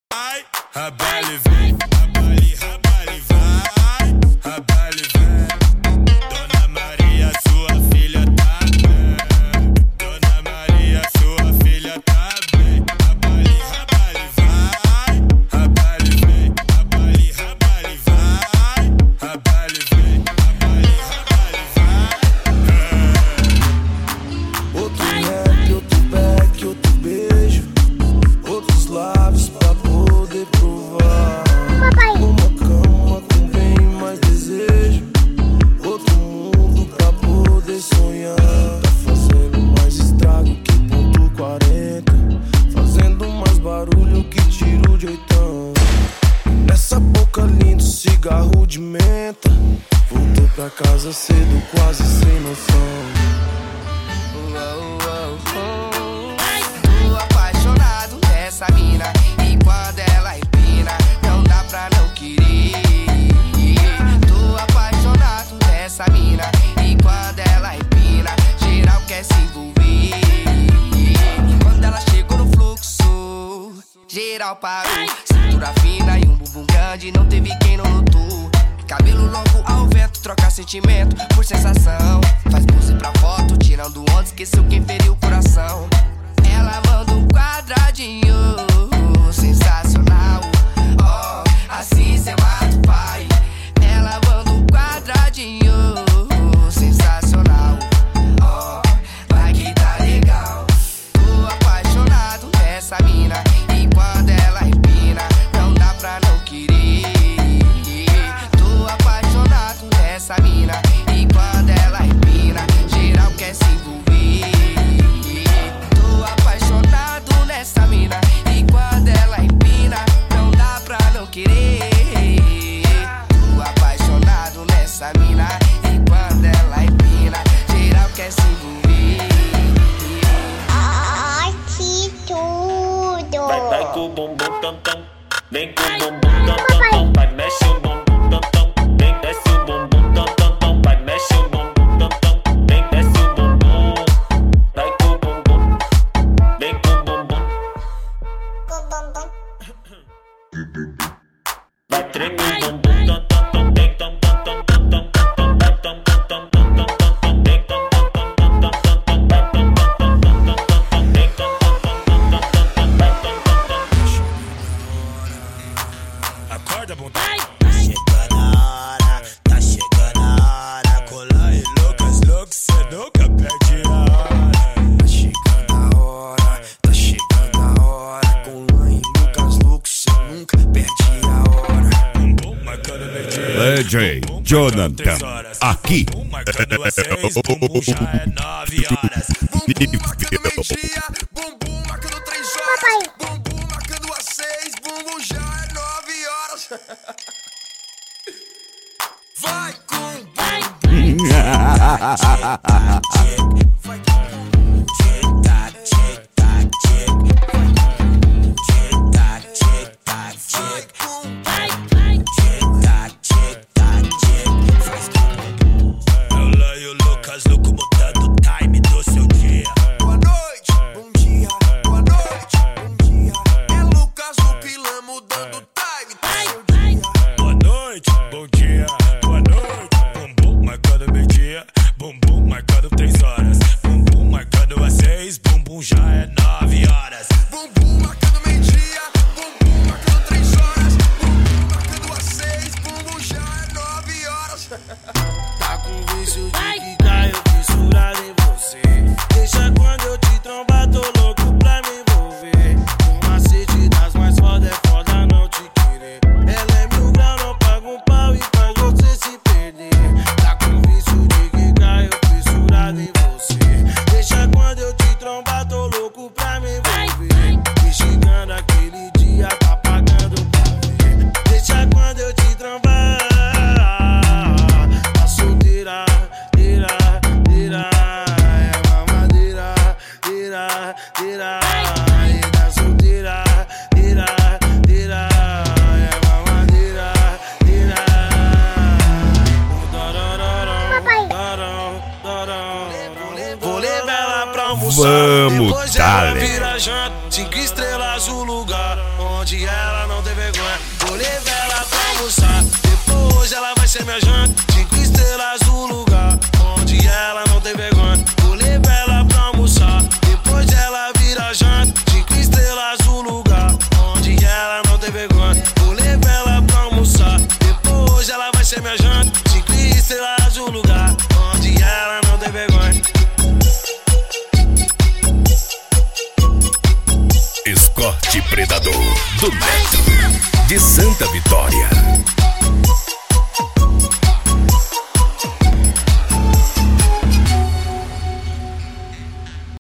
vai, rabale vem, rabale vai, rabale vem. Dona Maria, sua filha tá bem. Dona Maria, sua filha tá bem. Rabale vai, rabale vem, rabale vai, rabale vem, rabale vai. Outro rap, outro back, outro beijo, outros lábios pra poder provar. Uma cama com bem mais desejo, outro mundo pra poder sonhar. Tá fazendo mais estrago que ponto 40, fazendo mais barulho que tiro de 8. Nessa boca linda, cigarro de menta. Voltou pra casa cedo, quase sem noção. Tô apaixonado nessa mina, e quando ela empina, não dá pra não querer. Tô apaixonado nessa mina, e quando ela empina, geral quer se envolver. E quando ela chegou no fluxo, geral parou. Cintura fina e um bumbum grande, não teve quem não notou. Cabelo longo ao vento, troca sentimento por sensação. Faz pose pra foto, tirando onda, esqueceu quem feriu o coração. Ela manda um quadradinho, sensacional. Oh, assim cê mata o pai. Ela manda um quadradinho, sensacional. Oh, vai que tá legal. Tô apaixonado nessa mina, e quando ela empina, não dá pra não querer. Tô apaixonado nessa mina, e quando ela empina, geral quer se envolver. Tô apaixonado nessa mina, e quando ela empina, não dá pra não querer. Tô apaixonado nessa mina, e quando ela empina, geral quer se envolver. Ai, que tudo! Vai com o bumbum tam tam, vem com o bumbum tam tam tam, vai mexe o bumbum tam tam, vem desce o bumbum tam tam tam, vai mexe o bumbum tam tam, vem desce o bumbum, vai com o bumbum, vem com o bumbum, vai tremer o bumbum tam tam tam, vem tam tam tam tam tam tam, vai tam tam tam tam tam tam, vem tam tam tam tam tam tam, vai tam tam tam tam tam tam, vem tam tam tam tam tam tam, vai tam tam tam. Acorda, bunda. Tá chegando a hora, colar e loucas, cê nunca perde a hora. Tá chegando a hora, tá chegando a hora, colar e loucas, cê nunca perde a hora. DJ Jonathan, aqui. Marcando às 6, bumbum já é 9 horas. Bumbum marcando meio-dia, bumbum marcando 3 horas. Bumbum marcando às 6, bumbum já é 9 horas. Vai com bumbum. Vai com bumbum. Tic-tac, tic-tac, tic. Vai com bumbum. Tic-tac, tic-tac, tic. Vai com bumbum. Tic-tac, tic-tac, tic. Faz com bumbum. Ela e o Lucas, louco, mudando o time do seu dia. Boa noite, bom dia. Boa noite, bom dia. É Lucas, o Pilã, mudando o time do seu dia. Boa noite, bom dia, boa noite. Bumbum marcando meio-dia, bumbum marcando 3 horas. Bumbum marcando às 6, bumbum já é 9 horas. Bumbum marcando meio-dia, bumbum marcando 3 horas. Bumbum marcando às 6, bumbum já é 9 horas. Tá com vício de quicar, eu fissurado em você. Deixa quando eu te trombar, tô louco pra me envolver. O macete das mais foda é foda não te querer. Ela é 1000 graus, não paga um pau e faz você se perder. Tá com vício de quicar, eu fissurado em você. Deixa quando eu te trombar, tô louco pra me envolver. Me xingando aquele dia, tá pagando pra ver. Deixa quando eu te trombar, tá solteira, tira, tira. É mamadeira, tira, tira. E tá solteira, tira, tira. É mamadeira, tira. Vou levar ela pra almoçar. Vamos, depois ela dale. vira janta. 5 estrelas o lugar onde onde ela não tem vergonha. Vou levar ela pra almoçar, depois ela vai ser minha janta. 5 estrelas no lugar, onde ela não tem vergonha. Vou levar ela pra almoçar, depois ela vira janta. 5 estrelas no lugar, onde ela não tem vergonha. Vou levar ela pra almoçar, depois ela vai ser minha janta. 5 estrelas no lugar, onde ela não tem vergonha. Escorte Predador do Neto.